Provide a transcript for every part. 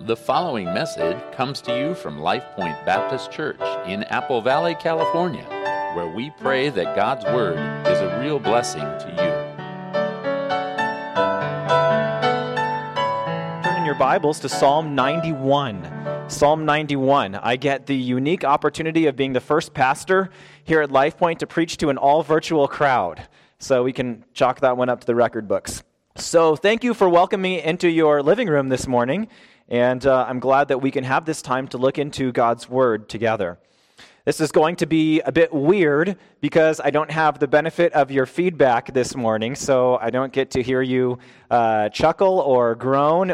The following message comes to you from Life Point Baptist Church in Apple Valley, California, where we pray that God's Word is a real blessing to you. Turn in your Bibles to Psalm 91. Psalm 91. I get the unique opportunity of being the first pastor here at Life Point to preach to an all-virtual crowd. So we can chalk that one up to the record books. So thank you for welcoming me into your living room this morning. And I'm glad that we can have this time to look into God's Word together. This is going to be a bit weird because I don't have the benefit of your feedback this morning, so I don't get to hear you chuckle or groan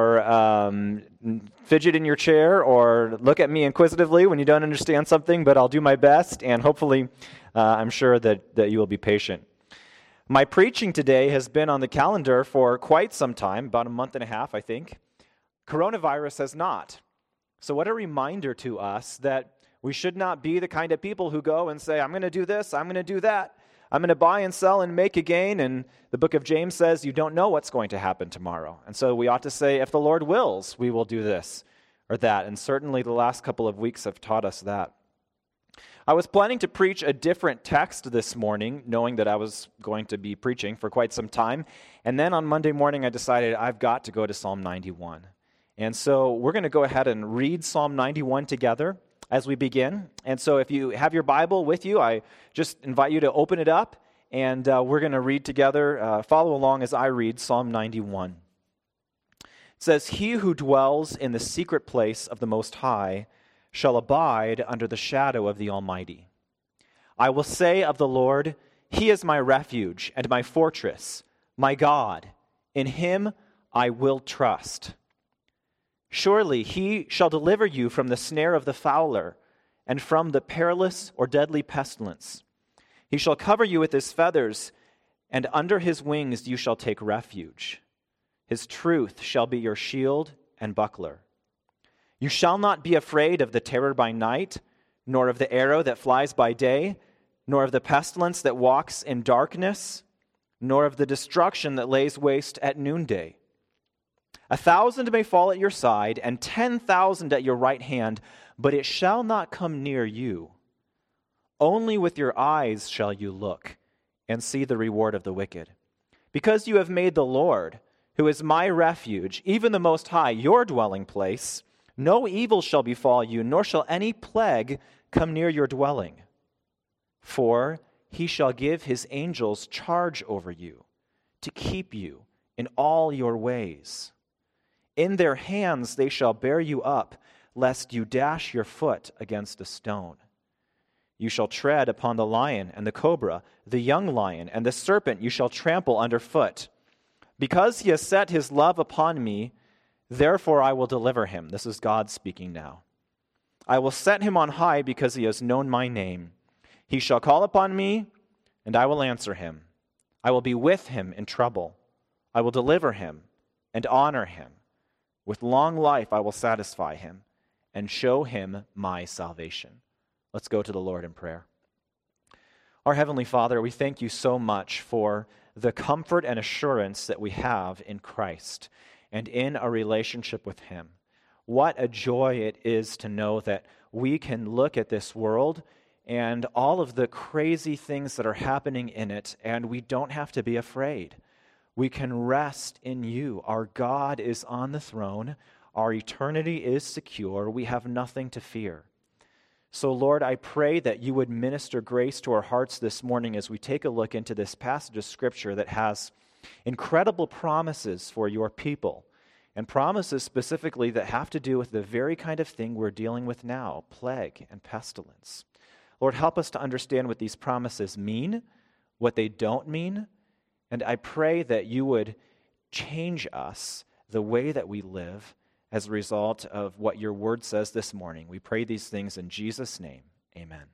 or fidget in your chair or look at me inquisitively when you don't understand something, but I'll do my best, and hopefully I'm sure that you will be patient. My preaching today has been on the calendar for quite some time, about a month and a half, I think. Coronavirus has not. So what a reminder to us that we should not be the kind of people who go and say, I'm going to do this, I'm going to do that. I'm going to buy and sell and make a gain. And the book of James says you don't know what's going to happen tomorrow. And so we ought to say, if the Lord wills, we will do this or that. And certainly the last couple of weeks have taught us that. I was planning to preach a different text this morning, knowing that I was going to be preaching for quite some time. And then on Monday morning, I decided I've got to go to Psalm 91. And so we're going to go ahead and read Psalm 91 together as we begin. And so if you have your Bible with you, I just invite you to open it up, and we're going to read together. Follow along as I read Psalm 91. It says, "He who dwells in the secret place of the Most High shall abide under the shadow of the Almighty. I will say of the Lord, He is my refuge and my fortress, my God. In Him I will trust. Surely He shall deliver you from the snare of the fowler and from the perilous or deadly pestilence. He shall cover you with His feathers, and under His wings you shall take refuge. His truth shall be your shield and buckler. You shall not be afraid of the terror by night, nor of the arrow that flies by day, nor of the pestilence that walks in darkness, nor of the destruction that lays waste at noonday. 1,000 may fall at your side, and 10,000 at your right hand, but it shall not come near you. Only with your eyes shall you look and see the reward of the wicked. Because you have made the Lord, who is my refuge, even the Most High, your dwelling place, no evil shall befall you, nor shall any plague come near your dwelling. For He shall give His angels charge over you, to keep you in all your ways. In their hands they shall bear you up, lest you dash your foot against a stone. You shall tread upon the lion and the cobra, the young lion, and the serpent you shall trample underfoot. Because He has set His love upon me, therefore I will deliver him." This is God speaking now. "I will set him on high because he has known my name. He shall call upon me, and I will answer him. I will be with him in trouble. I will deliver him and honor him. With long life I will satisfy him and show him my salvation." Let's go to the Lord in prayer. Our Heavenly Father, we thank you so much for the comfort and assurance that we have in Christ and in a relationship with Him. What a joy it is to know that we can look at this world and all of the crazy things that are happening in it, and we don't have to be afraid. We can rest in you. Our God is on the throne. Our eternity is secure. We have nothing to fear. So, Lord, I pray that you would minister grace to our hearts this morning as we take a look into this passage of Scripture that has incredible promises for your people, and promises specifically that have to do with the very kind of thing we're dealing with now, plague and pestilence. Lord, help us to understand what these promises mean, what they don't mean, and I pray that you would change us, the way that we live, as a result of what your word says this morning. We pray these things in Jesus' name. Amen.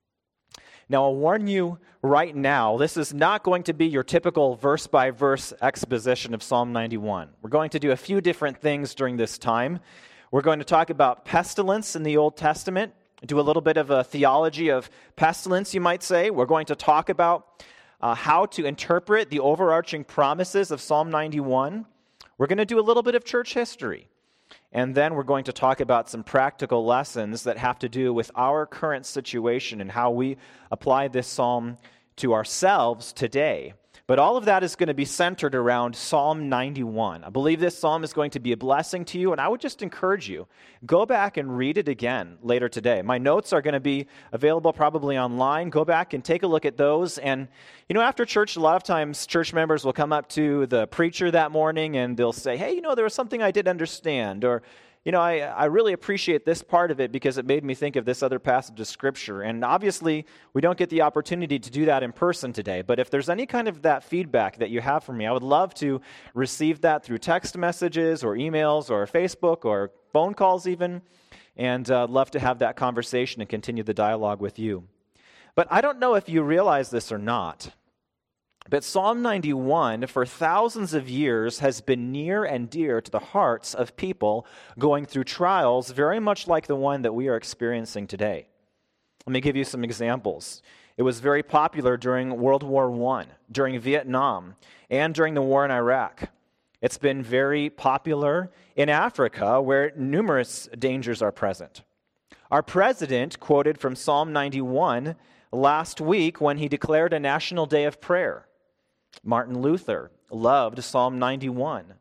Now, I'll warn you right now, this is not going to be your typical verse-by-verse exposition of Psalm 91. We're going to do a few different things during this time. We're going to talk about pestilence in the Old Testament, do a little bit of a theology of pestilence, you might say. We're going to talk about how to interpret the overarching promises of Psalm 91. We're going to do a little bit of church history. And then we're going to talk about some practical lessons that have to do with our current situation and how we apply this psalm to ourselves today. But all of that is going to be centered around Psalm 91. I believe this psalm is going to be a blessing to you, and I would just encourage you, go back and read it again later today. My notes are going to be available probably online. Go back and take a look at those. And, after church, a lot of times church members will come up to the preacher that morning and they'll say, hey, there was something I didn't understand, or I really appreciate this part of it because it made me think of this other passage of Scripture. And obviously, we don't get the opportunity to do that in person today. But if there's any kind of that feedback that you have from me, I would love to receive that through text messages or emails or Facebook or phone calls even. And love to have that conversation and continue the dialogue with you. But I don't know if you realize this or not, but Psalm 91, for thousands of years, has been near and dear to the hearts of people going through trials very much like the one that we are experiencing today. Let me give you some examples. It was very popular during World War I, during Vietnam, and during the war in Iraq. It's been very popular in Africa, where numerous dangers are present. Our president quoted from Psalm 91 last week when he declared a national day of prayer. Martin Luther loved Psalm 91.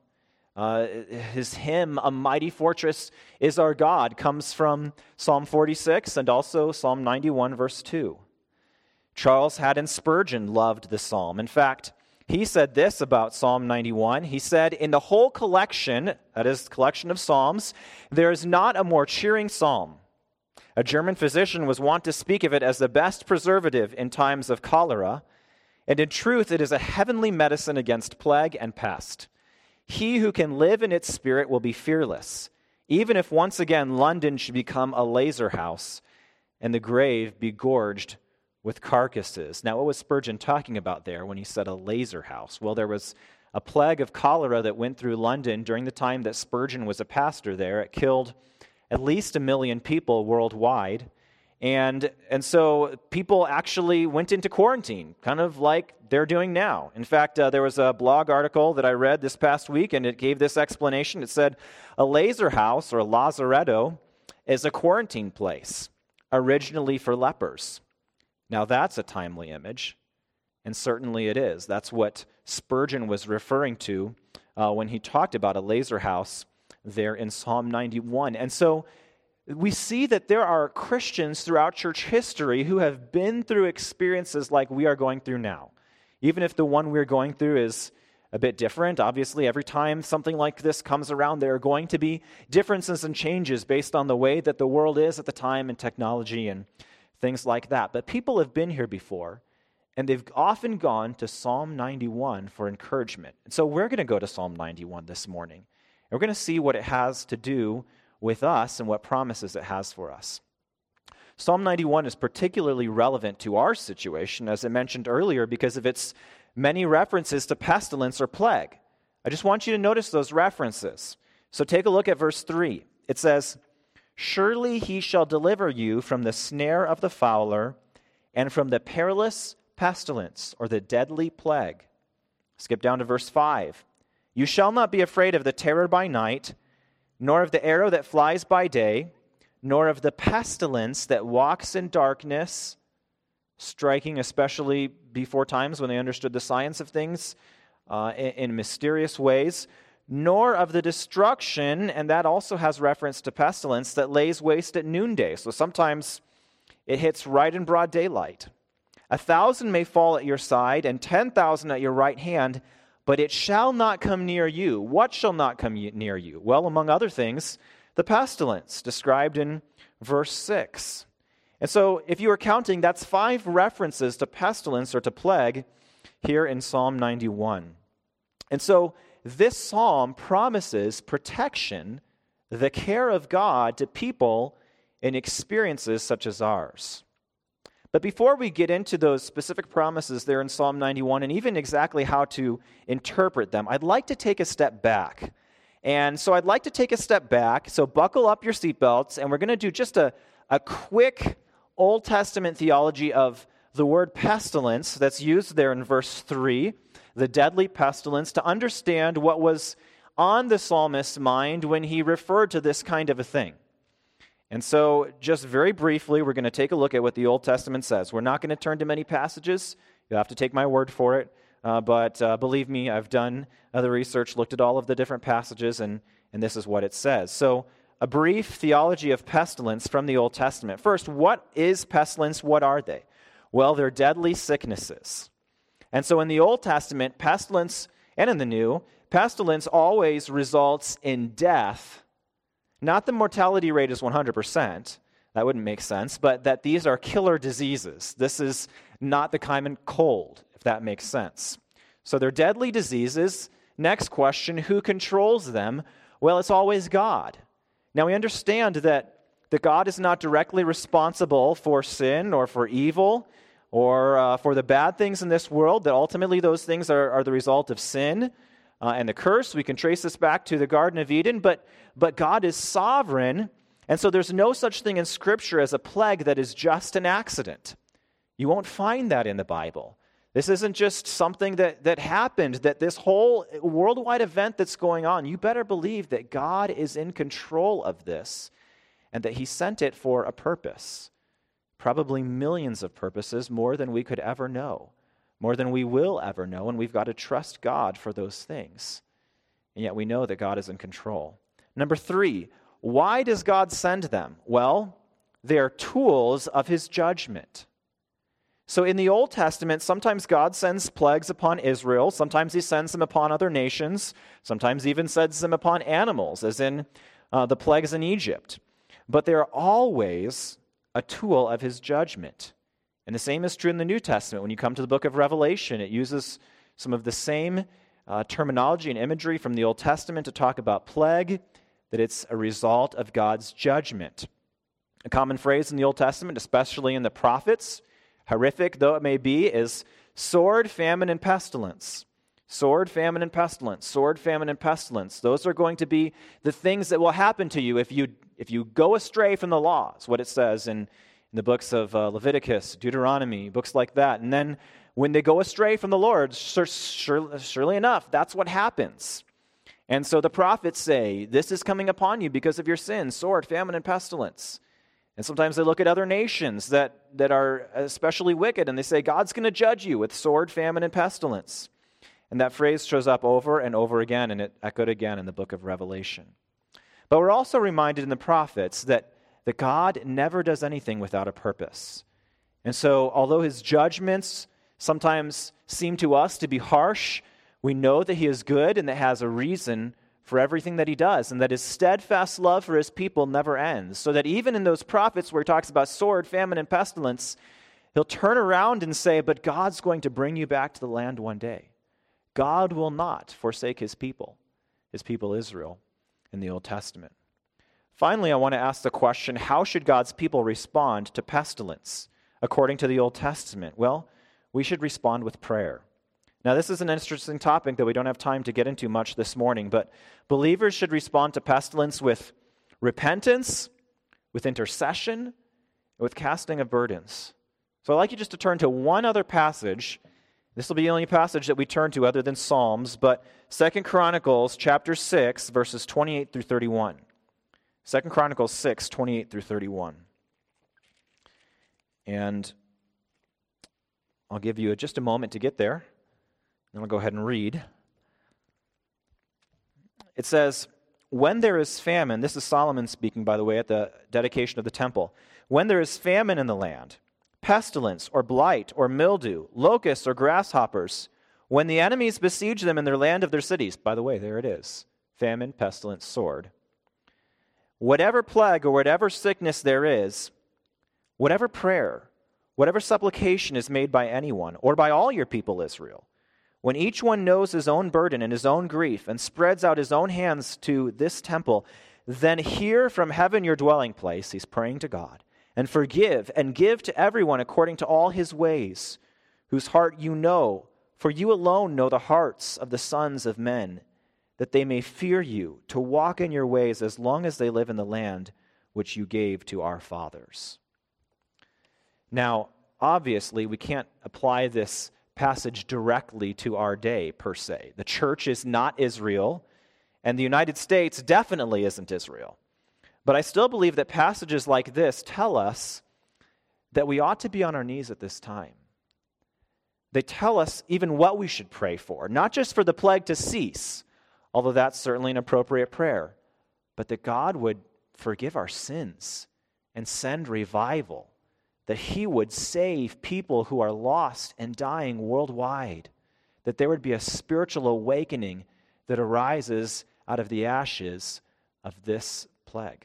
His hymn, A Mighty Fortress is Our God, comes from Psalm 46 and also Psalm 91, verse 2. Charles Haddon Spurgeon loved the psalm. In fact, he said this about Psalm 91. He said, in the whole collection, that is, collection of psalms, there is not a more cheering psalm. A German physician was wont to speak of it as the best preservative in times of cholera. And in truth, it is a heavenly medicine against plague and pest. He who can live in its spirit will be fearless, even if once again London should become a laser house and the grave be gorged with carcasses. Now, what was Spurgeon talking about there when he said a laser house? Well, there was a plague of cholera that went through London during the time that Spurgeon was a pastor there. It killed at least 1 million people worldwide. And so people actually went into quarantine, kind of like they're doing now. In fact, there was a blog article that I read this past week, and it gave this explanation. It said, a laser house, or a lazaretto, is a quarantine place, originally for lepers. Now that's a timely image, and certainly it is. That's what Spurgeon was referring to when he talked about a laser house there in Psalm 91. And so we see that there are Christians throughout church history who have been through experiences like we are going through now. Even if the one we're going through is a bit different, obviously every time something like this comes around, there are going to be differences and changes based on the way that the world is at the time and technology and things like that. But people have been here before, and they've often gone to Psalm 91 for encouragement. And so we're going to go to Psalm 91 this morning. And we're going to see what it has to do with us and what promises it has for us. Psalm 91 is particularly relevant to our situation, as I mentioned earlier, because of its many references to pestilence or plague. I just want you to notice those references. So take a look at verse 3. It says, surely he shall deliver you from the snare of the fowler and from the perilous pestilence or the deadly plague. Skip down to verse 5. You shall not be afraid of the terror by night, nor of the arrow that flies by day, nor of the pestilence that walks in darkness, striking especially before times when they understood the science of things in mysterious ways, nor of the destruction, and that also has reference to pestilence, that lays waste at noonday. So sometimes it hits right in broad daylight. 1,000 may fall at your side, and 10,000 at your right hand, but it shall not come near you. What shall not come near you? Well, among other things, the pestilence described in verse 6. And so if you are counting, that's 5 references to pestilence or to plague here in Psalm 91. And so this psalm promises protection, the care of God to people in experiences such as ours. But before we get into those specific promises there in Psalm 91 and even exactly how to interpret them, I'd like to take a step back. And so I'd like to take a step back. So buckle up your seatbelts, and we're going to do just a quick Old Testament theology of the word pestilence that's used there in verse 3, the deadly pestilence, to understand what was on the psalmist's mind when he referred to this kind of a thing. And so, just very briefly, we're going to take a look at what the Old Testament says. We're not going to turn to many passages. You'll have to take my word for it. But believe me, I've done the research, looked at all of the different passages, and this is what it says. So, a brief theology of pestilence from the Old Testament. First, what is pestilence? What are they? Well, they're deadly sicknesses. And so in the Old Testament, pestilence, and in the New, pestilence always results in death. Not the mortality rate is 100%. That wouldn't make sense. But that these are killer diseases. This is not the common cold, if that makes sense. So they're deadly diseases. Next question, who controls them? Well, it's always God. Now we understand that God is not directly responsible for sin or for evil or for the bad things in this world, that ultimately those things are the result of sin and the curse. We can trace this back to the Garden of Eden, but God is sovereign, and so there's no such thing in Scripture as a plague that is just an accident. You won't find that in the Bible. This isn't just something that happened, that this whole worldwide event that's going on, you better believe that God is in control of this and that he sent it for a purpose. Probably millions of purposes, more than we could ever know, more than we will ever know, and we've got to trust God for those things. And yet we know that God is in control. Number 3, why does God send them? Well, they are tools of his judgment. So in the Old Testament, sometimes God sends plagues upon Israel. Sometimes he sends them upon other nations. Sometimes he even sends them upon animals, as in the plagues in Egypt. But they're always a tool of his judgment. And the same is true in the New Testament. When you come to the book of Revelation, it uses some of the same terminology and imagery from the Old Testament to talk about plague, that it's a result of God's judgment. A common phrase in the Old Testament, especially in the prophets, horrific though it may be, is sword, famine, and pestilence. Sword, famine, and pestilence. Sword, famine, and pestilence. Those are going to be the things that will happen to you if you go astray from the law. It's what it says in the books of Leviticus, Deuteronomy, books like that. And then when they go astray from the Lord, surely enough, that's what happens. And so the prophets say, this is coming upon you because of your sins, sword, famine, and pestilence. And sometimes they look at other nations that are especially wicked, and they say, God's going to judge you with sword, famine, and pestilence. And that phrase shows up over and over again, and it echoed again in the book of Revelation. But we're also reminded in the prophets that God never does anything without a purpose. And so, although his judgments sometimes seem to us to be harsh, we know that he is good and that has a reason for everything that he does, and that his steadfast love for his people never ends. So that even in those prophets where he talks about sword, famine, and pestilence, he'll turn around and say, but God's going to bring you back to the land one day. God will not forsake his people Israel, in the Old Testament. Finally, I want to ask the question, how should God's people respond to pestilence according to the Old Testament? Well, we should respond with prayer. Now, this is an interesting topic that we don't have time to get into much this morning, but believers should respond to pestilence with repentance, with intercession, and with casting of burdens. So I'd like you just to turn to one other passage. This will be the only passage that we turn to other than Psalms, but 2 Chronicles chapter 6, verses 28 through 31. 2 Chronicles 6, 28 through 31. And I'll give you just a moment to get there. Then I'll go ahead and read. It says, when there is famine, this is Solomon speaking, by the way, at the dedication of the temple. When there is famine in the land, pestilence or blight or mildew, locusts or grasshoppers, when the enemies besiege them in their land of their cities, by the way, there it is, famine, pestilence, sword. Whatever plague or whatever sickness there is, whatever prayer, whatever supplication is made by anyone or by all your people Israel, when each one knows his own burden and his own grief and spreads out his own hands to this temple, then hear from heaven your dwelling place, he's praying to God, and forgive and give to everyone according to all his ways, whose heart you know, for you alone know the hearts of the sons of men, that they may fear you, to walk in your ways as long as they live in the land which you gave to our fathers. Now, obviously, we can't apply this passage directly to our day, per se. The church is not Israel, And the United States definitely isn't Israel. But I still believe that passages like this tell us that we ought to be on our knees at this time. They tell us even what we should pray for, not just for the plague to cease, although that's certainly an appropriate prayer, but that God would forgive our sins and send revival, that he would save people who are lost and dying worldwide, that there would be a spiritual awakening that arises out of the ashes of this plague.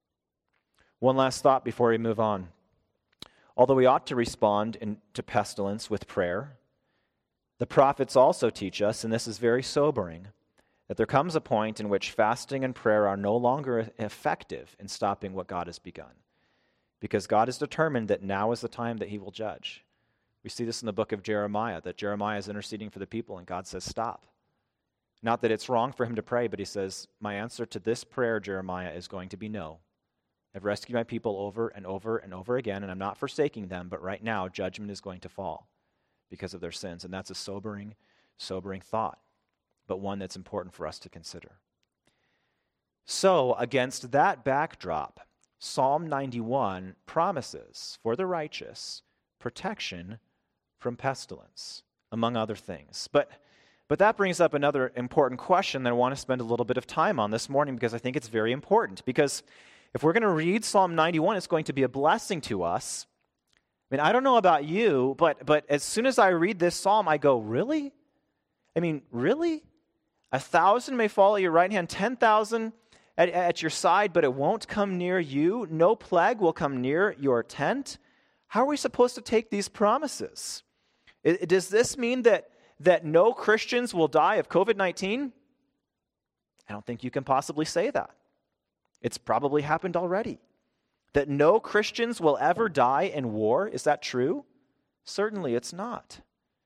One last thought before we move on. Although we ought to respond to pestilence with prayer, the prophets also teach us, and this is very sobering, that there comes a point in which fasting and prayer are no longer effective in stopping what God has begun, because God has determined that now is the time that he will judge. We see this in the book of Jeremiah, that Jeremiah is interceding for the people, and God says, stop. Not that it's wrong for him to pray, but he says, my answer to this prayer, Jeremiah, is going to be no. I've rescued my people over and over and over again, and I'm not forsaking them, but right now judgment is going to fall because of their sins. And that's a sobering thought, but one that's important for us to consider. So, against that backdrop, Psalm 91 promises for the righteous protection from pestilence, among other things. But that brings up another important question that I want to spend a little bit of time on this morning, because I think it's very important. Because if we're going to read Psalm 91, it's going to be a blessing to us. I mean, I don't know about you, but as soon as I read this psalm, I go, really? I mean, really? 1,000 may fall at your right hand, 10,000 at your side, but it won't come near you. No plague will come near your tent. How are we supposed to take these promises? Does this mean that no Christians will die of COVID-19? I don't think you can possibly say that. It's probably happened already. That no Christians will ever die in war, is that true? Certainly it's not.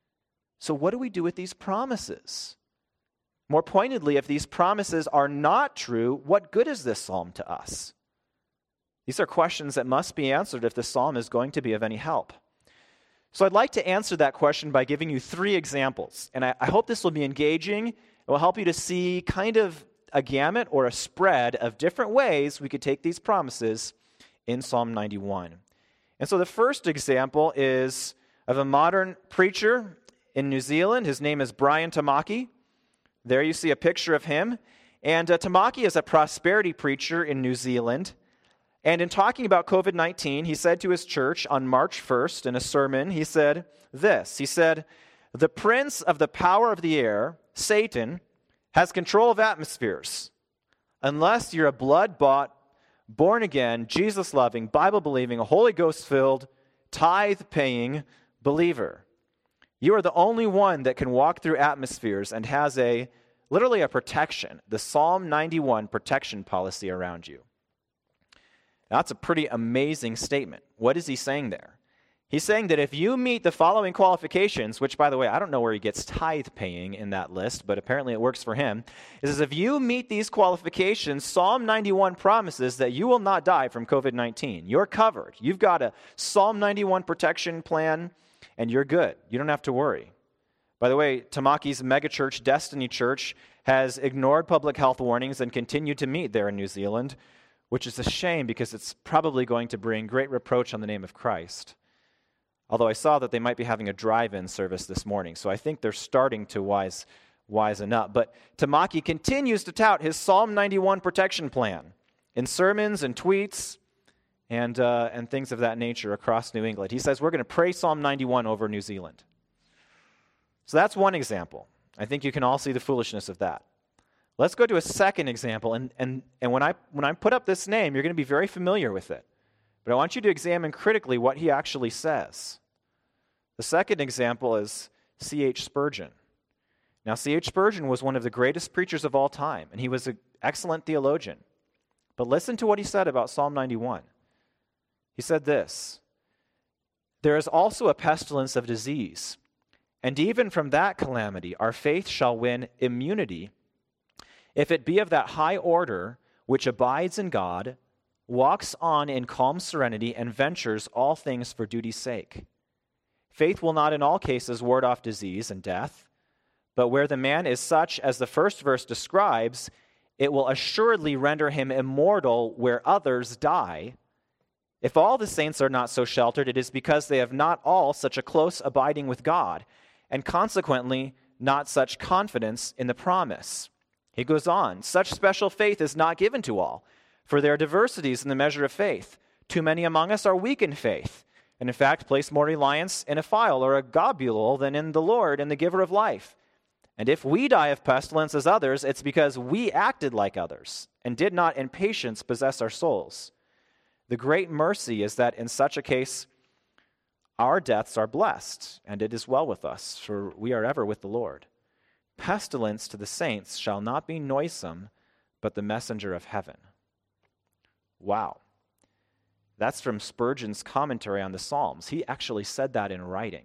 So what do we do with these promises? More pointedly, if these promises are not true, what good is this psalm to us? These are questions that must be answered if the psalm is going to be of any help. So I'd like to answer that question by giving you 3 examples. And I hope this will be engaging. It will help you to see kind of a gamut or a spread of different ways we could take these promises in Psalm 91. And so the first example is of a modern preacher in New Zealand. His name is Brian Tamaki. There you see a picture of him. And Tamaki is a prosperity preacher in New Zealand. And in talking about COVID-19, he said to his church on March 1st in a sermon, he said this. He said, the prince of the power of the air, Satan, has control of atmospheres. Unless you're a blood-bought, born-again, Jesus-loving, Bible-believing, Holy Ghost-filled, tithe-paying believer. You are the only one that can walk through atmospheres and has literally a protection, the Psalm 91 protection policy around you. That's a pretty amazing statement. What is he saying there? He's saying that if you meet the following qualifications, which, by the way, I don't know where he gets tithe paying in that list, but apparently it works for him, is if you meet these qualifications, Psalm 91 promises that you will not die from COVID-19. You're covered. You've got a Psalm 91 protection plan, and you're good. You don't have to worry. By the way, Tamaki's megachurch, Destiny Church, has ignored public health warnings and continued to meet there in New Zealand, which is a shame because it's probably going to bring great reproach on the name of Christ. Although I saw that they might be having a drive-in service this morning, so I think they're starting to wisen up. But Tamaki continues to tout his Psalm 91 protection plan in sermons and tweets and things of that nature across New England. He says, we're going to pray Psalm 91 over New Zealand. So that's one example. I think you can all see the foolishness of that. Let's go to a second example, and when I put up this name, you're going to be very familiar with it. But I want you to examine critically what he actually says. The second example is C.H. Spurgeon. Now, C.H. Spurgeon was one of the greatest preachers of all time, and he was an excellent theologian. But listen to what he said about Psalm 91. He said this, there is also a pestilence of disease, and even from that calamity our faith shall win immunity, if it be of that high order which abides in God, walks on in calm serenity, and ventures all things for duty's sake. Faith will not in all cases ward off disease and death, but where the man is such as the first verse describes, it will assuredly render him immortal where others die. If all the saints are not so sheltered, it is because they have not all such a close abiding with God, and consequently not such confidence in the promise. He goes on, such special faith is not given to all, for there are diversities in the measure of faith. Too many among us are weak in faith, and in fact place more reliance in a file or a globule than in the Lord and the giver of life. And if we die of pestilence as others, it's because we acted like others, and did not in patience possess our souls. The great mercy is that in such a case, our deaths are blessed, and it is well with us, for we are ever with the Lord. Pestilence to the saints shall not be noisome, but the messenger of heaven. Wow. That's from Spurgeon's commentary on the Psalms. He actually said that in writing.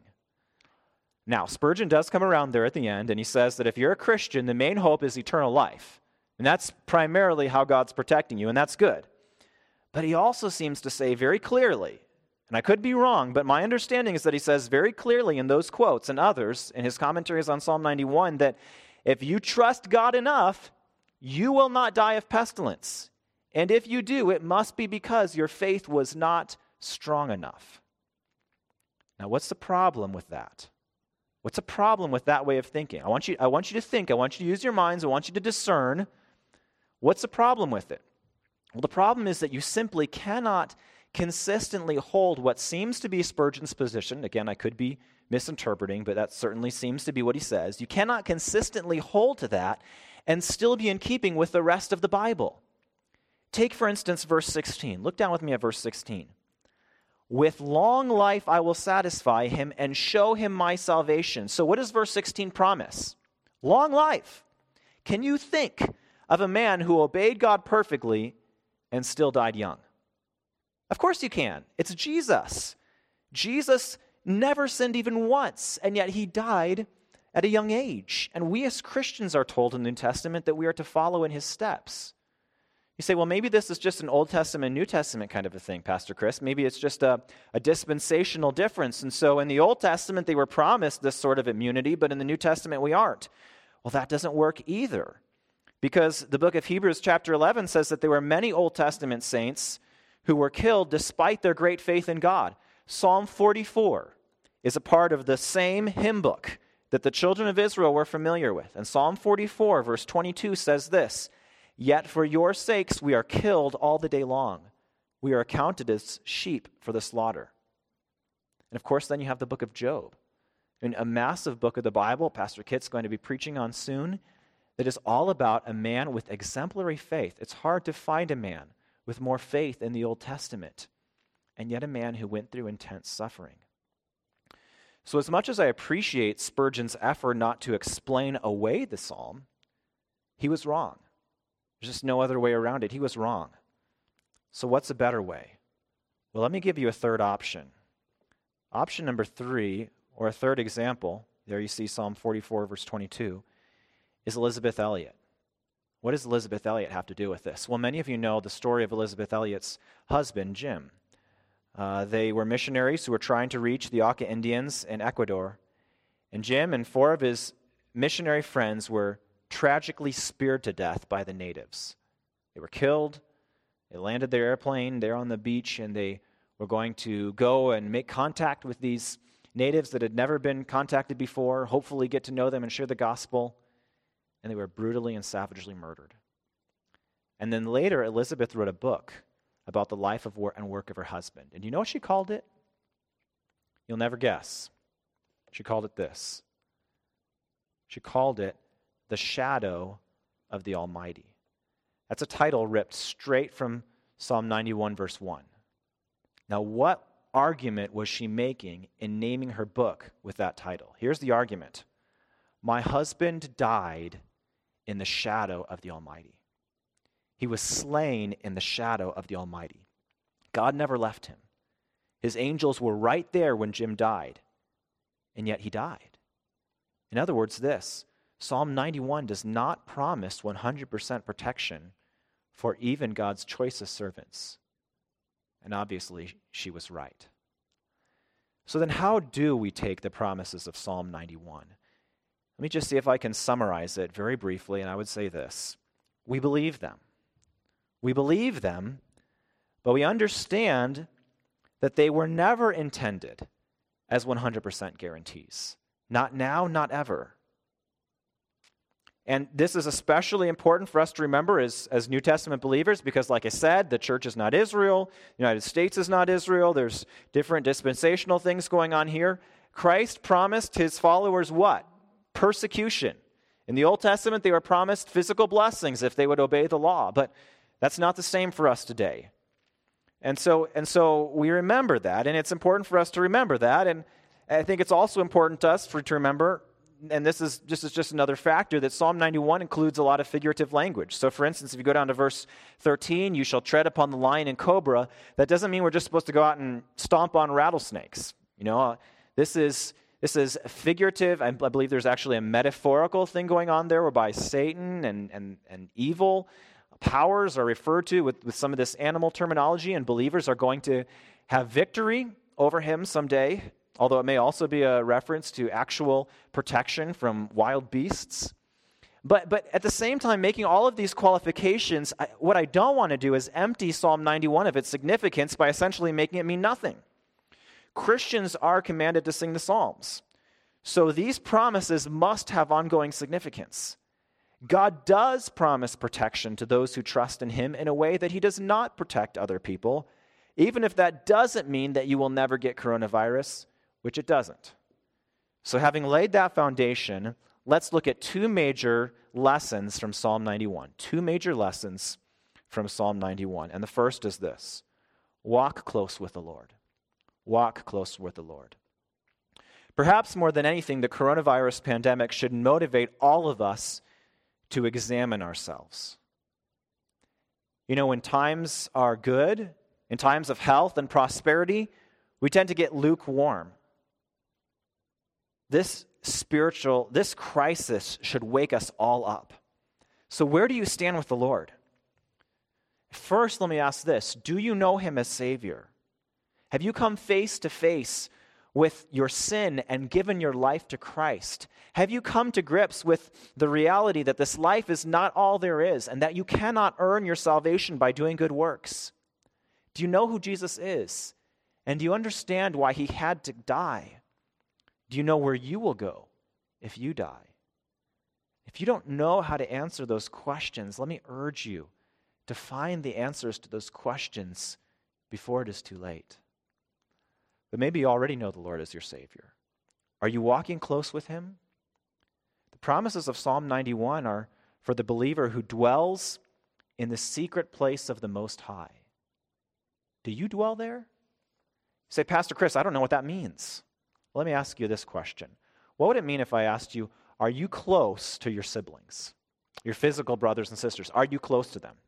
Now, Spurgeon does come around there at the end, and he says that if you're a Christian, the main hope is eternal life. And that's primarily how God's protecting you, and that's good. But he also seems to say very clearly, and I could be wrong, but my understanding is that he says very clearly in those quotes and others in his commentaries on Psalm 91 that if you trust God enough, you will not die of pestilence. And if you do, it must be because your faith was not strong enough. Now, what's the problem with that? What's the problem with that way of thinking? I want you to think. I want you to use your minds. I want you to discern. What's the problem with it? Well, the problem is that you simply cannot consistently hold what seems to be Spurgeon's position. Again, I could be misinterpreting, but that certainly seems to be what he says. You cannot consistently hold to that and still be in keeping with the rest of the Bible. Take, for instance, verse 16. Look down with me at verse 16. With long life I will satisfy him and show him my salvation. So what does verse 16 promise? Long life. Can you think of a man who obeyed God perfectly and still died young? Of course you can. It's Jesus. Jesus never sinned even once, and yet he died at a young age. And we as Christians are told in the New Testament that we are to follow in his steps. You say, well, maybe this is just an Old Testament, New Testament kind of a thing, Pastor Chris. Maybe it's just a dispensational difference. And so in the Old Testament, they were promised this sort of immunity, but in the New Testament, we aren't. Well, that doesn't work either. Because the book of Hebrews chapter 11 says that there were many Old Testament saints who were killed despite their great faith in God. Psalm 44 is a part of the same hymn book that the children of Israel were familiar with. And Psalm 44, verse 22 says this, "Yet for your sakes we are killed all the day long. We are accounted as sheep for the slaughter." And of course, then you have the book of Job, and a massive book of the Bible Pastor Kit's going to be preaching on soon, that is all about a man with exemplary faith. It's hard to find a man with more faith in the Old Testament, and yet a man who went through intense suffering. So as much as I appreciate Spurgeon's effort not to explain away the psalm, he was wrong. There's just no other way around it. He was wrong. So what's a better way? Well, let me give you a third option. Option number 3, or a third example, there you see Psalm 44, verse 22, is Elisabeth Elliot. What does Elisabeth Elliot have to do with this? Well, many of you know the story of Elisabeth Elliot's husband, Jim. They were missionaries who were trying to reach the Auca Indians in Ecuador. And Jim and 4 of his missionary friends were tragically speared to death by the natives. They were killed. They landed their airplane there on the beach, and they were going to go and make contact with these natives that had never been contacted before, hopefully get to know them and share the gospel. And they were brutally and savagely murdered. And then later, Elisabeth wrote a book about the life and work of her husband. And you know what she called it? You'll never guess. She called it this. She called it The Shadow of the Almighty. That's a title ripped straight from Psalm 91, verse 1. Now, what argument was she making in naming her book with that title? Here's the argument. My husband died in the shadow of the Almighty. He was slain in the shadow of the Almighty. God never left him. His angels were right there when Jim died, and yet he died. In other words, this, Psalm 91 does not promise 100% protection for even God's choicest servants. And obviously, she was right. So then how do we take the promises of Psalm 91? Let me just see if I can summarize it very briefly, and I would say this. we believe them. We believe them, but we understand that they were never intended as 100% guarantees. Not now, not ever. And this is especially important for us to remember as New Testament believers because, like I said, the church is not Israel. The United States is not Israel. There's different dispensational things going on here. Christ promised his followers what? Persecution. In the Old Testament, they were promised physical blessings if they would obey the law. But that's not the same for us today. And so we remember that, and it's important for us to remember that. And I think it's also important to us to remember, and this is just another factor, that Psalm 91 includes a lot of figurative language. So for instance, if you go down to verse 13, you shall tread upon the lion and cobra, that doesn't mean we're just supposed to go out and stomp on rattlesnakes. This is figurative. I believe there's actually a metaphorical thing going on there whereby Satan and evil powers are referred to with some of this animal terminology, and believers are going to have victory over him someday, although it may also be a reference to actual protection from wild beasts. But at the same time, making all of these qualifications, what I don't want to do is empty Psalm 91 of its significance by essentially making it mean nothing. Christians are commanded to sing the Psalms. So these promises must have ongoing significance. God does promise protection to those who trust in him in a way that he does not protect other people, even if that doesn't mean that you will never get coronavirus, which it doesn't. So having laid that foundation, let's look at two major lessons from Psalm 91. Two major lessons from Psalm 91. And the first is this: walk close with the Lord. Walk close with the Lord. Perhaps more than anything, the coronavirus pandemic should motivate all of us to examine ourselves. When times are good, in times of health and prosperity, we tend to get lukewarm. This crisis should wake us all up. So where do you stand with the Lord? First, let me ask this: do you know him as Savior? Have you come face to face with your sin and given your life to Christ? Have you come to grips with the reality that this life is not all there is and that you cannot earn your salvation by doing good works? Do you know who Jesus is? And do you understand why he had to die? Do you know where you will go if you die? If you don't know how to answer those questions, let me urge you to find the answers to those questions before it is too late. But maybe you already know the Lord as your Savior. Are you walking close with him? The promises of Psalm 91 are for the believer who dwells in the secret place of the Most High. Do you dwell there? You say, Pastor Chris, I don't know what that means. Well, let me ask you this question. What would it mean if I asked you, are you close to your siblings, your physical brothers and sisters? Are you close to them?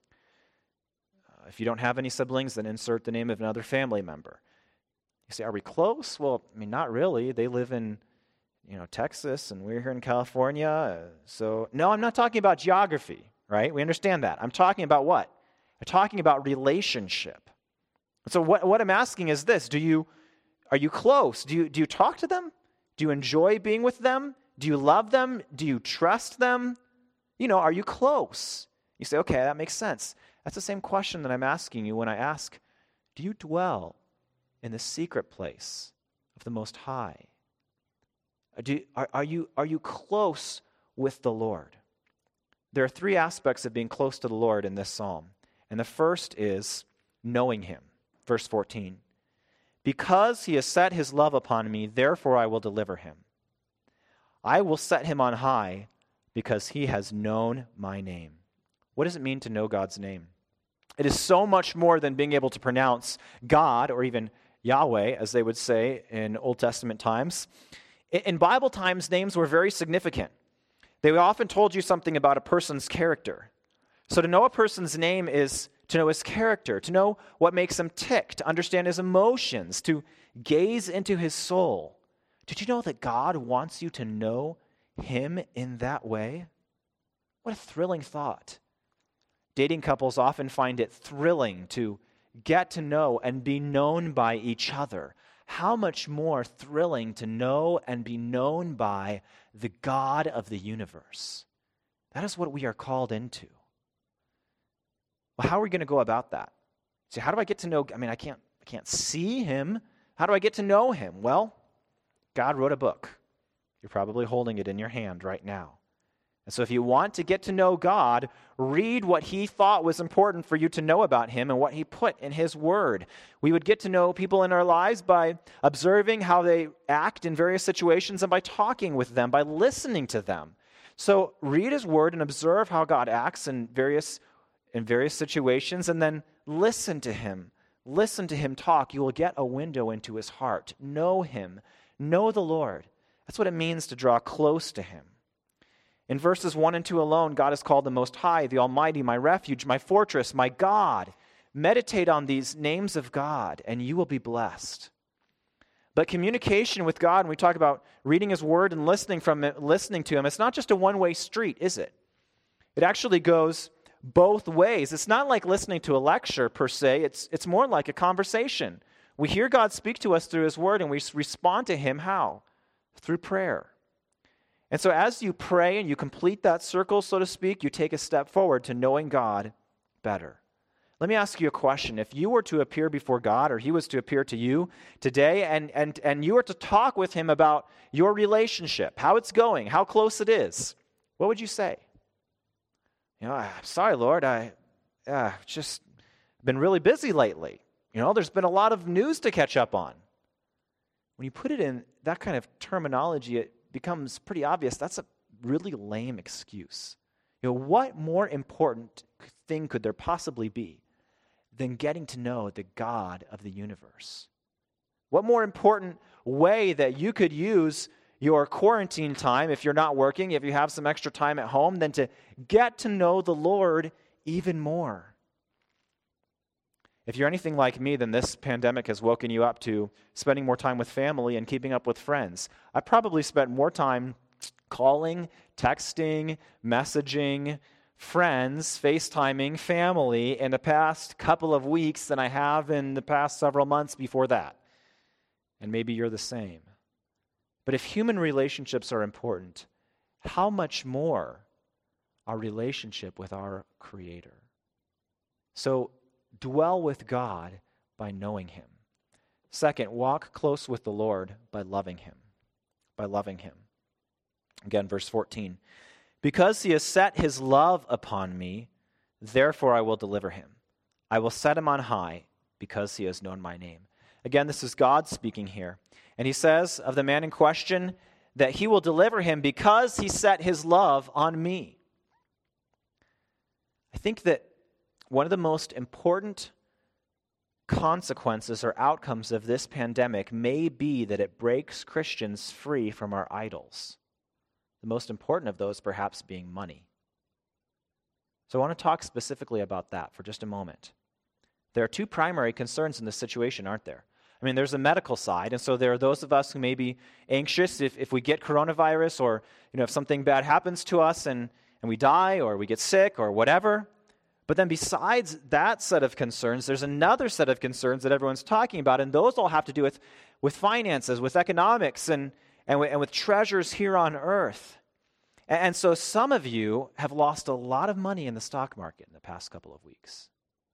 If you don't have any siblings, then insert the name of another family member. You say, are we close? Well, not really. They live in, Texas, and we're here in California. So, no, I'm not talking about geography, right? We understand that. I'm talking about what? I'm talking about relationship. So what I'm asking is this: are you close? Do you talk to them? Do you enjoy being with them? Do you love them? Do you trust them? Are you close? You say, okay, that makes sense. That's the same question that I'm asking you when I ask, do you dwell in the secret place of the Most High? Are you close with the Lord? There are three aspects of being close to the Lord in this psalm. And the first is knowing him. Verse 14. Because he has set his love upon me, therefore I will deliver him. I will set him on high because he has known my name. What does it mean to know God's name? It is so much more than being able to pronounce God, or even Yahweh, as they would say in Old Testament times. In Bible times, names were very significant. They often told you something about a person's character. So to know a person's name is to know his character, to know what makes him tick, to understand his emotions, to gaze into his soul. Did you know that God wants you to know him in that way? What a thrilling thought. Dating couples often find it thrilling to get to know and be known by each other. How much more thrilling to know and be known by the God of the universe. That is what we are called into. Well, how are we going to go about that? So how do I get to know, I can't see him. How do I get to know him? Well, God wrote a book. You're probably holding it in your hand right now. And so if you want to get to know God, read what he thought was important for you to know about him and what he put in his word. We would get to know people in our lives by observing how they act in various situations and by talking with them, by listening to them. So read his word and observe how God acts in various situations, and then listen to him. Listen to him talk. You will get a window into his heart. Know him. Know the Lord. That's what it means to draw close to him. In verses 1 and 2 alone, God is called the Most High, the Almighty, my refuge, my fortress, my God. Meditate on these names of God, and you will be blessed. But communication with God, when we talk about reading his word and listening to him, it's not just a one-way street, is it? It actually goes both ways. It's not like listening to a lecture per se. It's more like a conversation. We hear God speak to us through his word, and we respond to him how? Through prayer. And so as you pray and you complete that circle, so to speak, you take a step forward to knowing God better. Let me ask you a question. If you were to appear before God, or he was to appear to you today, and you were to talk with him about your relationship, how it's going, how close it is, what would you say? I'm sorry, Lord, I've just been really busy lately. There's been a lot of news to catch up on. When you put it in that kind of terminology, it becomes pretty obvious that's a really lame excuse. What more important thing could there possibly be than getting to know the God of the universe? What more important way that you could use your quarantine time, if you're not working, if you have some extra time at home, than to get to know the Lord even more? If you're anything like me, then this pandemic has woken you up to spending more time with family and keeping up with friends. I probably spent more time calling, texting, messaging friends, FaceTiming family in the past couple of weeks than I have in the past several months before that. And maybe you're the same. But if human relationships are important, how much more our relationship with our Creator? So dwell with God by knowing him. Second, walk close with the Lord by loving him. By loving him. Again, verse 14. Because he has set his love upon me, therefore I will deliver him. I will set him on high because he has known my name. Again, this is God speaking here. And he says of the man in question that he will deliver him because he set his love on me. I think that one of the most important consequences or outcomes of this pandemic may be that it breaks Christians free from our idols. The most important of those perhaps being money. So I want to talk specifically about that for just a moment. There are two primary concerns in this situation, aren't there? There's a medical side, and so there are those of us who may be anxious if we get coronavirus, or if something bad happens to us and we die or we get sick or whatever. But then besides that set of concerns, there's another set of concerns that everyone's talking about, and those all have to do with finances, with economics, and with treasures here on earth. And so some of you have lost a lot of money in the stock market in the past couple of weeks.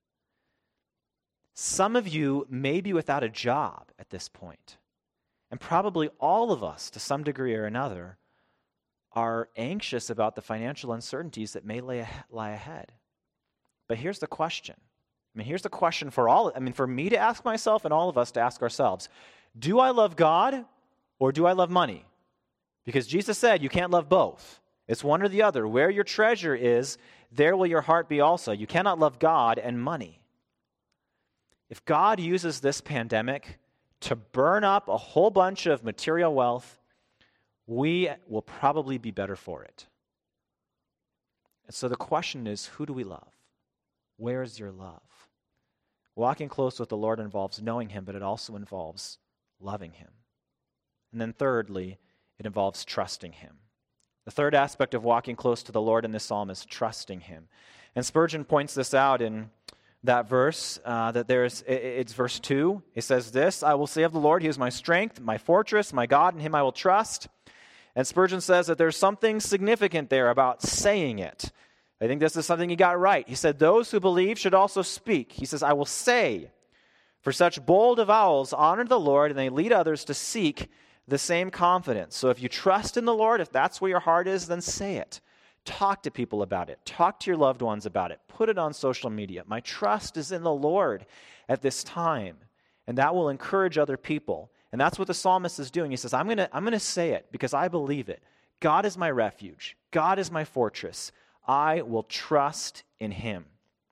Some of you may be without a job at this point. And probably all of us, to some degree or another, are anxious about the financial uncertainties that may lie ahead. But here's the question. Here's the question for me to ask myself and all of us to ask ourselves. Do I love God or do I love money? Because Jesus said you can't love both. It's one or the other. Where your treasure is, there will your heart be also. You cannot love God and money. If God uses this pandemic to burn up a whole bunch of material wealth, we will probably be better for it. And so the question is, who do we love? Where is your love? Walking close with the Lord involves knowing him, but it also involves loving him. And then thirdly, it involves trusting him. The third aspect of walking close to the Lord in this psalm is trusting him. And Spurgeon points this out in that verse, it's verse 2. It says this, I will say of the Lord, he is my strength, my fortress, my God, in him I will trust. And Spurgeon says that there's something significant there about saying it. I think this is something he got right. He said, those who believe should also speak. He says, I will say, for such bold avowals honor the Lord, and they lead others to seek the same confidence. So if you trust in the Lord, if that's where your heart is, then say it. Talk to people about it. Talk to your loved ones about it. Put it on social media. My trust is in the Lord at this time. And that will encourage other people. And that's what the psalmist is doing. He says, I'm gonna say it because I believe it. God is my refuge. God is my fortress. I will trust in him.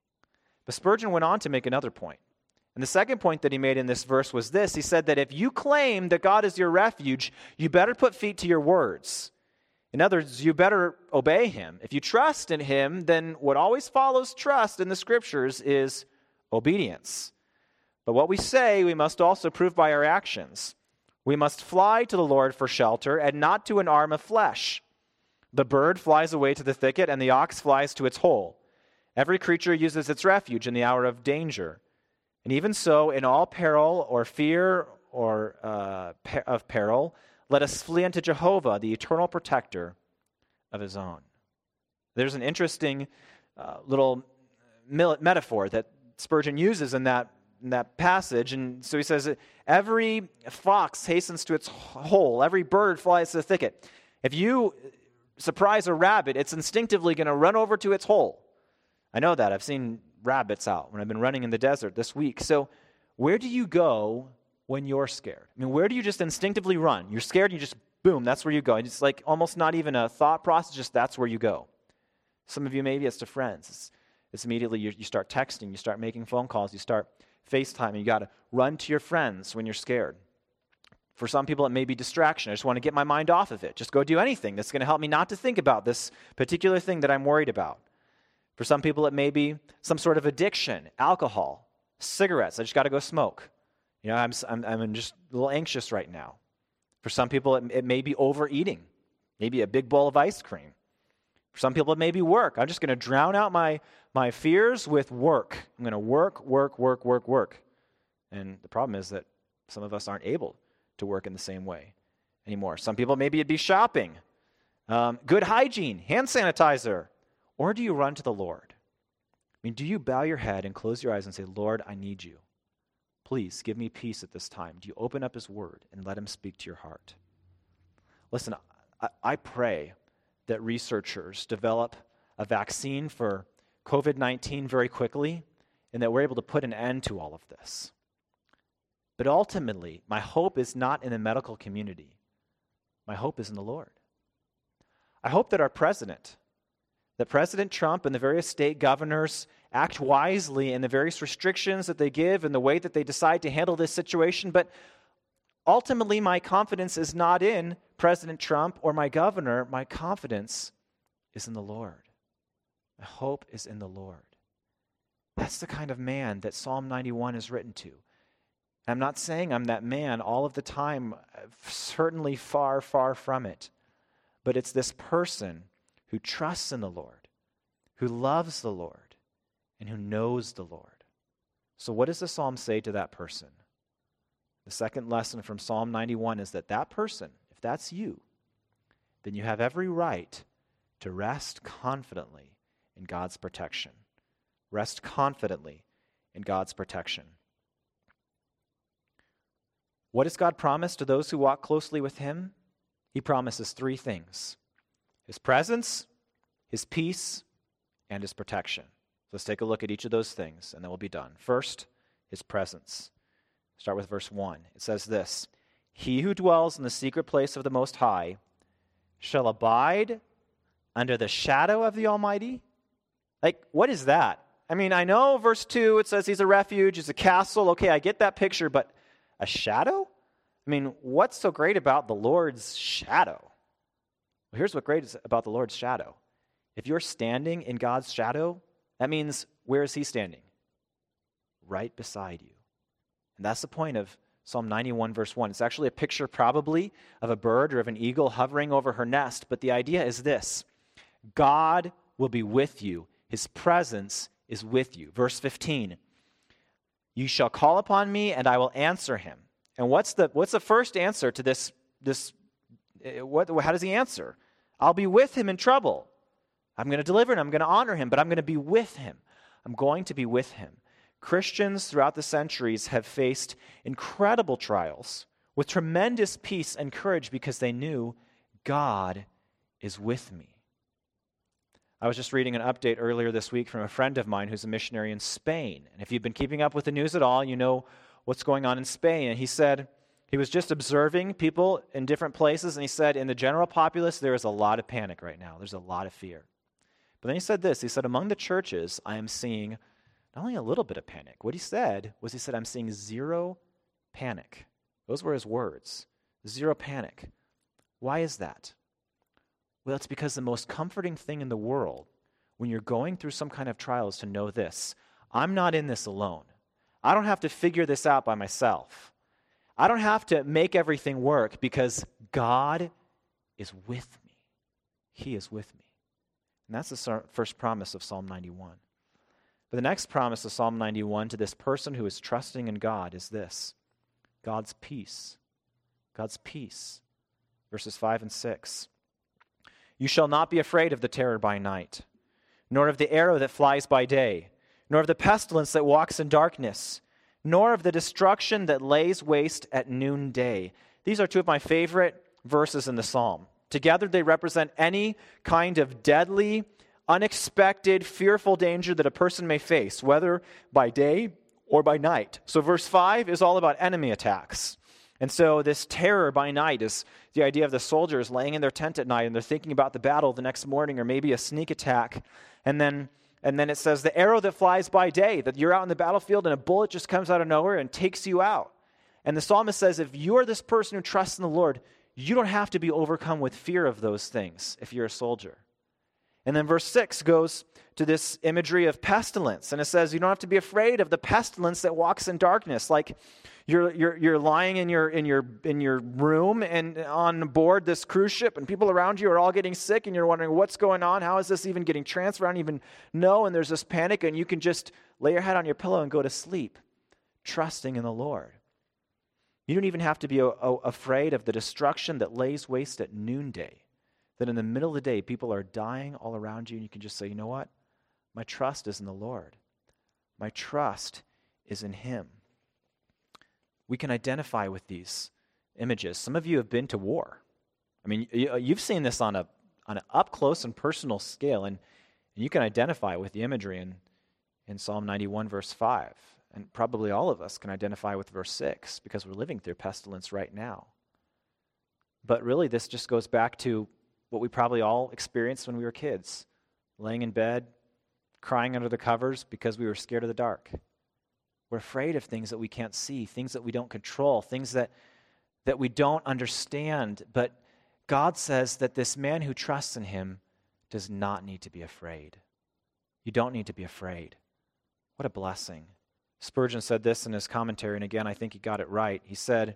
But Spurgeon went on to make another point. And the second point that he made in this verse was this. He said that if you claim that God is your refuge, you better put feet to your words. In other words, you better obey him. If you trust in him, then what always follows trust in the scriptures is obedience. But what we say, we must also prove by our actions. We must fly to the Lord for shelter and not to an arm of flesh. The bird flies away to the thicket and the ox flies to its hole. Every creature uses its refuge in the hour of danger. And even so, in all peril or fear or of peril, let us flee unto Jehovah, the eternal protector of his own. There's an interesting little metaphor that Spurgeon uses in that passage. And so he says, every fox hastens to its hole, every bird flies to the thicket. If you surprise a rabbit, it's instinctively going to run over to its hole. I know that. I've seen rabbits out when I've been running in the desert this week. So where do you go when you're scared? I mean, where do you just instinctively run? You're scared, you just, boom, that's where you go. It's like almost not even a thought process, just that's where you go. Some of you, maybe it's to friends. It's immediately you start texting, you start making phone calls, you start FaceTiming. You got to run to your friends when you're scared. For some people, it may be distraction. I just want to get my mind off of it. Just go do anything that's going to help me not to think about this particular thing that I'm worried about. For some people, it may be some sort of addiction, alcohol, cigarettes. I just got to go smoke. You know, I'm just a little anxious right now. For some people, it may be overeating, maybe a big bowl of ice cream. For some people, it may be work. I'm just going to drown out my fears with work. I'm going to work. And the problem is that some of us aren't able to work in the same way anymore. Some people, maybe it'd be shopping, good hygiene, hand sanitizer. Or do you run to the Lord? I mean, do you bow your head and close your eyes and say, Lord, I need you. Please give me peace at this time. Do you open up his word and let him speak to your heart? Listen, I pray that researchers develop a vaccine for COVID-19 very quickly and that we're able to put an end to all of this. But ultimately, my hope is not in the medical community. My hope is in the Lord. I hope that our president, that President Trump and the various state governors act wisely in the various restrictions that they give and the way that they decide to handle this situation. But ultimately, my confidence is not in President Trump or my governor. My confidence is in the Lord. My hope is in the Lord. That's the kind of man that Psalm 91 is written to. I'm not saying I'm that man all of the time, certainly far, far from it. But it's this person who trusts in the Lord, who loves the Lord, and who knows the Lord. So what does the psalm say to that person? The second lesson from Psalm 91 is that person, if that's you, then you have every right to rest confidently in God's protection. Rest confidently in God's protection. What does God promise to those who walk closely with him? He promises three things: his presence, his peace, and his protection. Let's take a look at each of those things, and then we'll be done. First, his presence. Start with verse 1. It says this: He who dwells in the secret place of the Most High shall abide under the shadow of the Almighty. Like, what is that? I mean, I know verse 2, it says he's a refuge, he's a castle. Okay, I get that picture, but a shadow? I mean, what's so great about the Lord's shadow? Well, here's what's great about the Lord's shadow. If you're standing in God's shadow, that means, where is he standing? Right beside you. And that's the point of Psalm 91, verse 1. It's actually a picture probably of a bird or of an eagle hovering over her nest, but the idea is this: God will be with you. His presence is with you. Verse 15, you shall call upon me and I will answer him. And what's the first answer to this? How does he answer? I'll be with him in trouble. I'm going to deliver him. I'm going to honor him, but I'm going to be with him. I'm going to be with him. Christians throughout the centuries have faced incredible trials with tremendous peace and courage because they knew God is with me. I was just reading an update earlier this week from a friend of mine who's a missionary in Spain. And if you've been keeping up with the news at all, you know what's going on in Spain. And he said he was just observing people in different places, and he said in the general populace, there is a lot of panic right now. There's a lot of fear. But then he said this. He said, among the churches, I am seeing not only a little bit of panic. What he said was, I'm seeing zero panic. Those were his words. Zero panic. Why is that? Well, it's because the most comforting thing in the world when you're going through some kind of trial is to know this. I'm not in this alone. I don't have to figure this out by myself. I don't have to make everything work because God is with me. He is with me. And that's the first promise of Psalm 91. But the next promise of Psalm 91 to this person who is trusting in God is this: God's peace. God's peace. Verses 5 and 6. You shall not be afraid of the terror by night, nor of the arrow that flies by day, nor of the pestilence that walks in darkness, nor of the destruction that lays waste at noonday. These are two of my favorite verses in the psalm. Together they represent any kind of deadly, unexpected, fearful danger that a person may face, whether by day or by night. So verse 5 is all about enemy attacks. And so this terror by night is the idea of the soldiers laying in their tent at night and they're thinking about the battle the next morning or maybe a sneak attack. And then it says the arrow that flies by day, that you're out in the battlefield and a bullet just comes out of nowhere and takes you out. And the psalmist says if you're this person who trusts in the Lord, you don't have to be overcome with fear of those things if you're a soldier. And then verse 6 goes to this imagery of pestilence. And it says you don't have to be afraid of the pestilence that walks in darkness. Like you're lying in your room and on board this cruise ship, and people around you are all getting sick, and you're wondering what's going on. How is this even getting transferred? I don't even know. And there's this panic, and you can just lay your head on your pillow and go to sleep, trusting in the Lord. You don't even have to be afraid of the destruction that lays waste at noonday. That in the middle of the day, people are dying all around you, and you can just say, you know what? My trust is in the Lord. My trust is in Him. We can identify with these images. Some of you have been to war. I mean, you've seen this on an up-close and personal scale, and you can identify with the imagery in Psalm 91, verse 5. And probably all of us can identify with verse 6 because we're living through pestilence right now. But really, this just goes back to what we probably all experienced when we were kids, laying in bed, crying under the covers because we were scared of the dark. We're afraid of things that we can't see, things that we don't control, things that we don't understand. But God says that this man who trusts in Him does not need to be afraid. You don't need to be afraid. What a blessing. Spurgeon said this in his commentary, and again, I think he got it right. He said,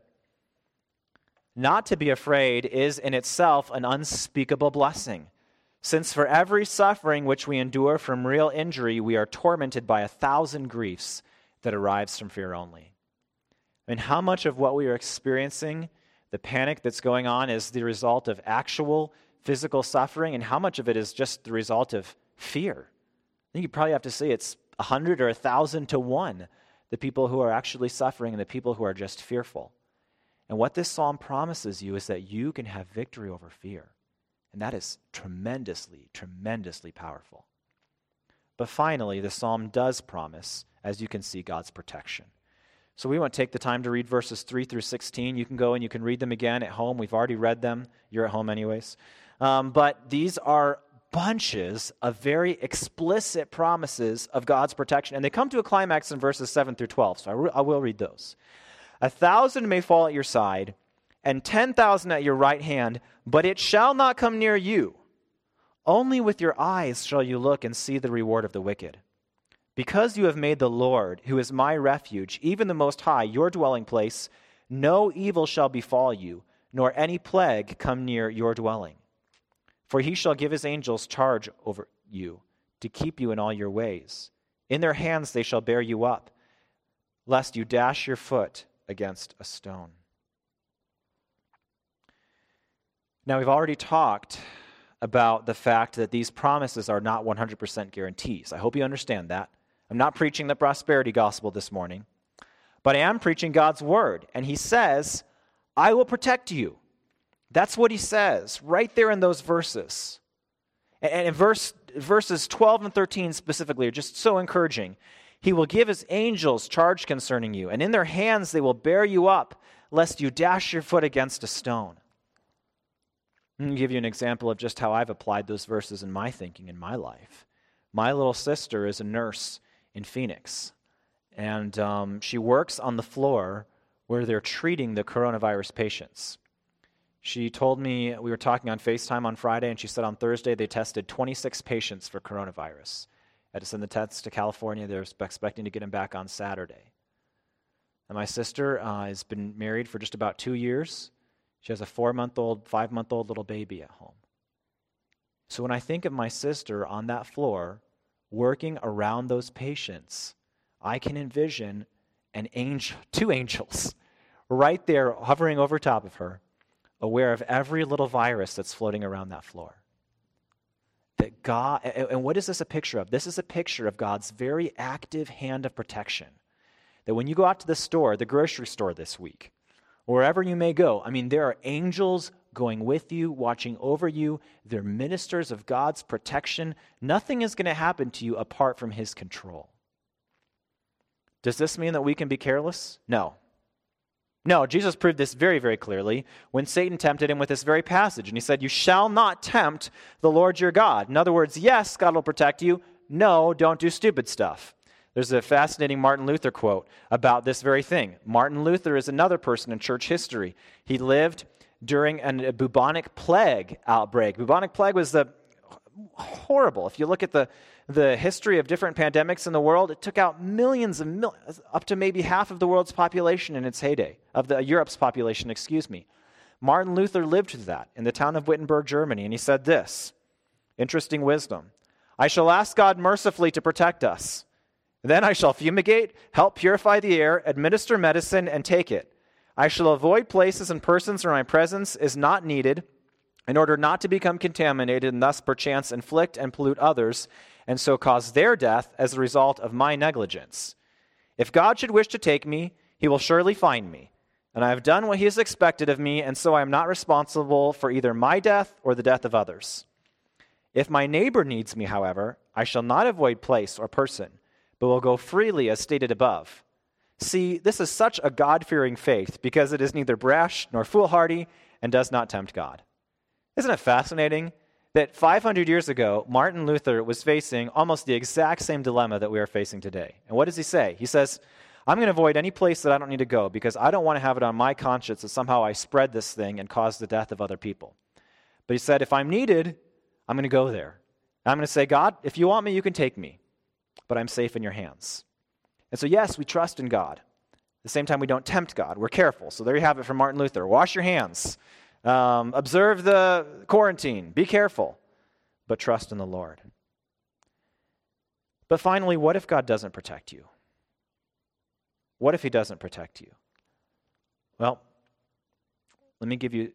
not to be afraid is in itself an unspeakable blessing, since for every suffering which we endure from real injury, we are tormented by 1,000 griefs that arrives from fear only. I mean, how much of what we are experiencing, the panic that's going on, is the result of actual physical suffering, and how much of it is just the result of fear? I think you probably have to say it's 100 or 1,000 to 1, the people who are actually suffering and the people who are just fearful. And what this psalm promises you is that you can have victory over fear. And that is tremendously, tremendously powerful. But finally, the psalm does promise, as you can see, God's protection. So we want to take the time to read verses 3 through 16. You can go and you can read them again at home. We've already read them. You're at home anyways. But these are bunches of very explicit promises of God's protection. And they come to a climax in verses 7 through 12. So I will read those. 1,000 may fall at your side, and 10,000 at your right hand, but it shall not come near you. Only with your eyes shall you look and see the reward of the wicked. Because you have made the Lord, who is my refuge, even the Most High, your dwelling place, no evil shall befall you, nor any plague come near your dwelling. For he shall give his angels charge over you, to keep you in all your ways. In their hands they shall bear you up, lest you dash your foot against a stone. Now, we've already talked about the fact that these promises are not 100% guarantees. I hope you understand that. I'm not preaching the prosperity gospel this morning, but I am preaching God's word. And he says, I will protect you. That's what he says right there in those verses. And in verses 12 and 13 specifically are just so encouraging. He will give his angels charge concerning you, and in their hands they will bear you up, lest you dash your foot against a stone. Let me give you an example of just how I've applied those verses in my thinking in my life. My little sister is a nurse in Phoenix, and she works on the floor where they're treating the coronavirus patients. She told me, we were talking on FaceTime on Friday, and she said on Thursday they tested 26 patients for coronavirus. Had to send the tests to California. They're expecting to get him back on Saturday. And my sister has been married for just about 2 years. She has a 4-month-old, 5-month-old little baby at home. So when I think of my sister on that floor working around those patients, I can envision two angels right there hovering over top of her, aware of every little virus that's floating around that floor. That God, and what is this a picture of? This is a picture of God's very active hand of protection. That when you go out to the store, the grocery store this week, wherever you may go, there are angels going with you, watching over you. They're ministers of God's protection. Nothing is going to happen to you apart from his control. Does this mean that we can be careless? No. No, Jesus proved this very, very clearly when Satan tempted him with this very passage. And he said, you shall not tempt the Lord your God. In other words, yes, God will protect you. No, don't do stupid stuff. There's a fascinating Martin Luther quote about this very thing. Martin Luther is another person in church history. He lived during a bubonic plague outbreak. Bubonic plague was horrible. If you look at the history of different pandemics in the world, it took out millions and up to maybe half of the world's population in its heyday, of Europe's population, Martin Luther lived through that in the town of Wittenberg, Germany, and he said this, interesting wisdom, I shall ask God mercifully to protect us. Then I shall fumigate, help purify the air, administer medicine, and take it. I shall avoid places and persons where my presence is not needed, in order not to become contaminated and thus perchance inflict and pollute others, and so cause their death as a result of my negligence. If God should wish to take me, he will surely find me, and I have done what he has expected of me, and so I am not responsible for either my death or the death of others. If my neighbor needs me, however, I shall not avoid place or person, but will go freely as stated above. See, this is such a God-fearing faith because it is neither brash nor foolhardy and does not tempt God. Isn't it fascinating that 500 years ago, Martin Luther was facing almost the exact same dilemma that we are facing today? And what does he say? He says, I'm going to avoid any place that I don't need to go because I don't want to have it on my conscience that somehow I spread this thing and cause the death of other people. But he said, if I'm needed, I'm going to go there. I'm going to say, God, if you want me, you can take me, but I'm safe in your hands. And so, yes, we trust in God. At the same time, we don't tempt God. We're careful. So there you have it from Martin Luther. Wash your hands. Observe the quarantine. Be careful, but trust in the Lord. But finally, what if God doesn't protect you? What if he doesn't protect you? Well, let me give you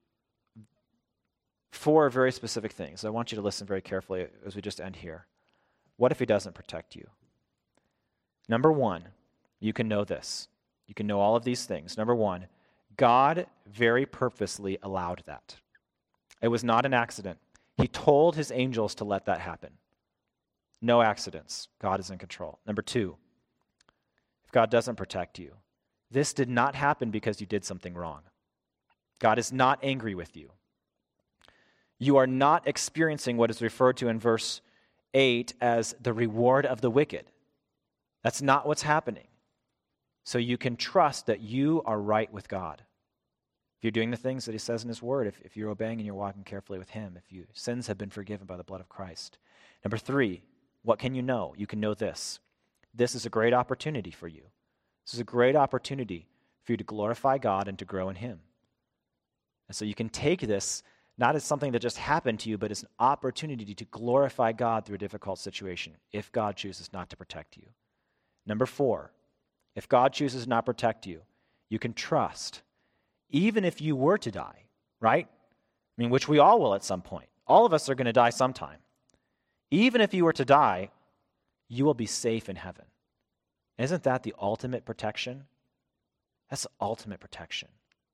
4 very specific things. I want you to listen very carefully as we just end here. What if he doesn't protect you? Number 1, you can know this. You can know all of these things. Number 1, God very purposely allowed that. It was not an accident. He told his angels to let that happen. No accidents. God is in control. Number 2, if God doesn't protect you, this did not happen because you did something wrong. God is not angry with you. You are not experiencing what is referred to in verse 8 as the reward of the wicked. That's not what's happening. So you can trust that you are right with God. If you're doing the things that he says in his word, if you're obeying and you're walking carefully with him, if your sins have been forgiven by the blood of Christ. Number 3, what can you know? You can know this. This is a great opportunity for you. This is a great opportunity for you to glorify God and to grow in him. And so you can take this not as something that just happened to you, but as an opportunity to glorify God through a difficult situation if God chooses not to protect you. Number 4, if God chooses not to protect you, you can trust, even if you were to die, right? Which we all will at some point. All of us are going to die sometime. Even if you were to die, you will be safe in heaven. Isn't that the ultimate protection? That's the ultimate protection.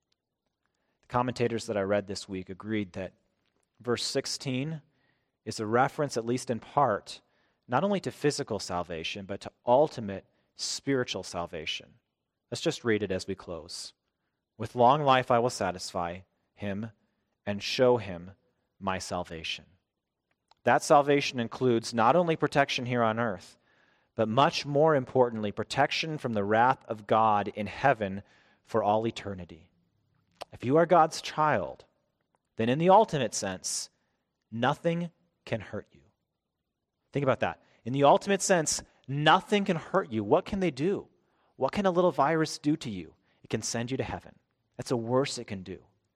The commentators that I read this week agreed that verse 16 is a reference, at least in part, not only to physical salvation, but to ultimate spiritual salvation. Let's just read it as we close. With long life I will satisfy him and show him my salvation. That salvation includes not only protection here on earth, but much more importantly, protection from the wrath of God in heaven for all eternity. If you are God's child, then in the ultimate sense, nothing can hurt you. Think about that. In the ultimate sense, nothing can hurt you. What can they do? What can a little virus do to you? It can send you to heaven. That's the worst it can do.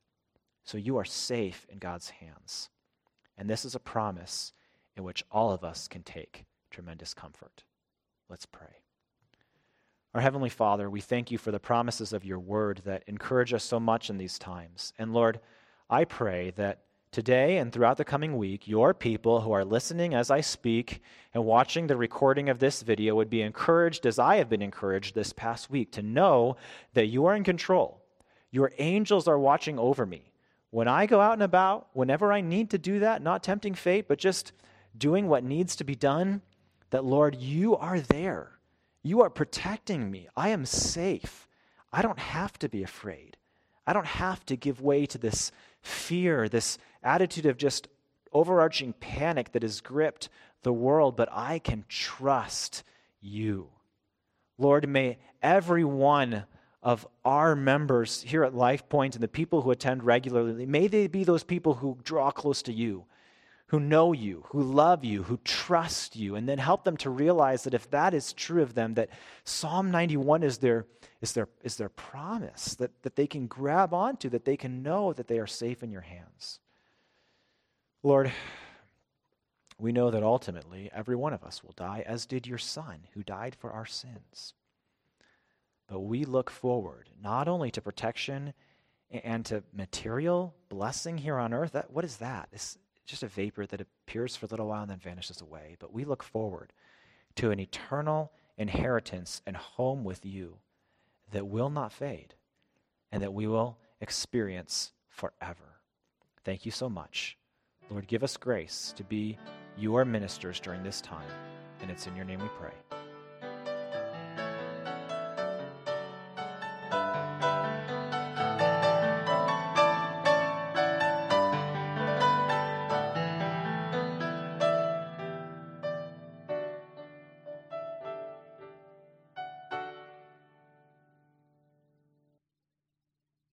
So you are safe in God's hands. And this is a promise in which all of us can take tremendous comfort. Let's pray. Our Heavenly Father, we thank you for the promises of your word that encourage us so much in these times. And Lord, I pray that today and throughout the coming week, your people who are listening as I speak and watching the recording of this video would be encouraged as I have been encouraged this past week to know that you are in control. Your angels are watching over me. When I go out and about, whenever I need to do that, not tempting fate, but just doing what needs to be done, that, Lord, you are there. You are protecting me. I am safe. I don't have to be afraid. I don't have to give way to this fear, this attitude of just overarching panic that has gripped the world, but I can trust you. Lord, may every one of our members here at LifePoint and the people who attend regularly, may they be those people who draw close to you, who know you, who love you, who trust you, and then help them to realize that if that is true of them, that Psalm 91 is their promise, that they can grab onto, that they can know that they are safe in your hands. Lord, we know that ultimately every one of us will die, as did your Son, who died for our sins. But we look forward not only to protection and to material blessing here on earth. What is that? It's just a vapor that appears for a little while and then vanishes away. But we look forward to an eternal inheritance and home with you that will not fade and that we will experience forever. Thank you so much. Lord, give us grace to be your ministers during this time. And it's in your name we pray.